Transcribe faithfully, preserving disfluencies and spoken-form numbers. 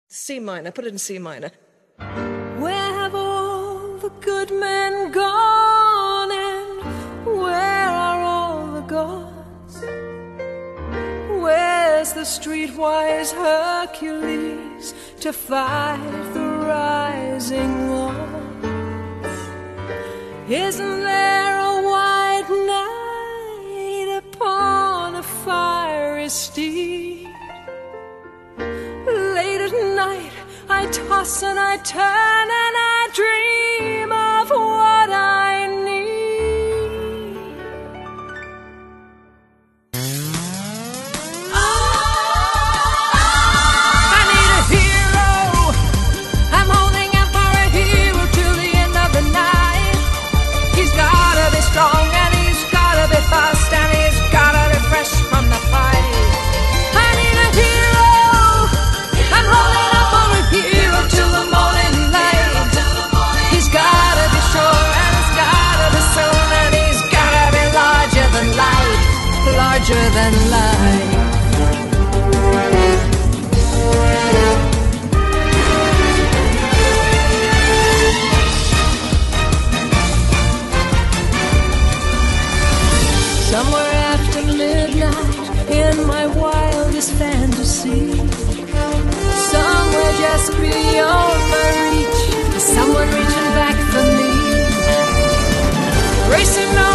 C minor, put it in C minor. Where have all the good men gone, and where are all the gods? Where's the streetwise Hercules to fight the rising odds? Isn't there a white knight upon a fiery steed? Late at night I toss and I turn and I dream of what I need. I need a hero. I'm holding out for a hero till the end of the night. He's gotta be strong and he's gotta be fast and he's gotta be fresh from the fight. I need a hero. I'm holding out for a hero till the morning light. He's gotta be sure and he's gotta be soon and he's gotta be larger than light, larger than light. Somewhere after midnight, in my wildest fantasy, somewhere just beyond my reach, someone reaching back for me, racing on.